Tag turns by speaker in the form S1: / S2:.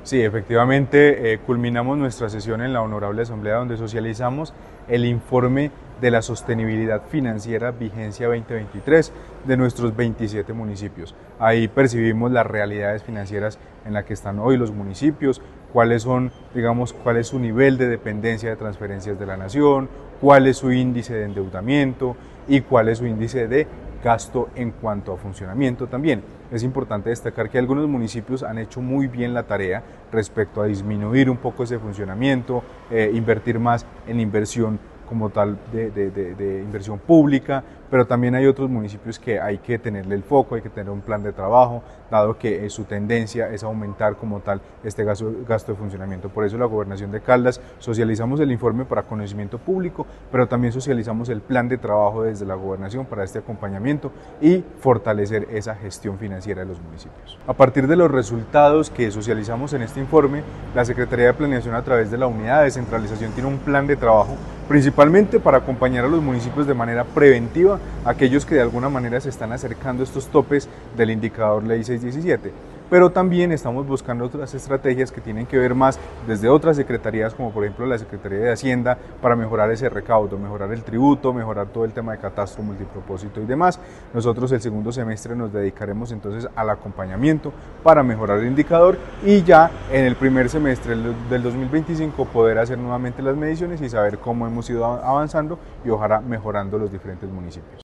S1: Sí, efectivamente, culminamos nuestra sesión en la Honorable Asamblea donde socializamos el informe de la sostenibilidad financiera vigencia 2023 de nuestros 27 municipios. Ahí percibimos las realidades financieras en las que están hoy los municipios, cuáles son, digamos, cuál es su nivel de dependencia de transferencias de la nación, cuál es su índice de endeudamiento y cuál es su índice de gasto en cuanto a funcionamiento también. Es importante destacar que algunos municipios han hecho muy bien la tarea respecto a disminuir un poco ese funcionamiento, invertir más en inversión como tal de inversión pública, pero también hay otros municipios que hay que tenerle el foco, hay que tener un plan de trabajo, dado que su tendencia es aumentar como tal este gasto de funcionamiento. Por eso la Gobernación de Caldas socializamos el informe para conocimiento público, pero también socializamos el plan de trabajo desde la Gobernación para este acompañamiento y fortalecer esa gestión financiera de los municipios. A partir de los resultados que socializamos en este informe, la Secretaría de Planeación a través de la Unidad de Descentralización tiene un plan de trabajo principalmente para acompañar a los municipios de manera preventiva, aquellos que de alguna manera se están acercando a estos topes del indicador Ley 617. Pero también estamos buscando otras estrategias que tienen que ver más desde otras secretarías, como por ejemplo la Secretaría de Hacienda, para mejorar ese recaudo, mejorar el tributo, mejorar todo el tema de catastro multipropósito y demás. Nosotros el segundo semestre nos dedicaremos entonces al acompañamiento para mejorar el indicador y ya en el primer semestre del 2025 poder hacer nuevamente las mediciones y saber cómo hemos ido avanzando y ojalá mejorando los diferentes municipios.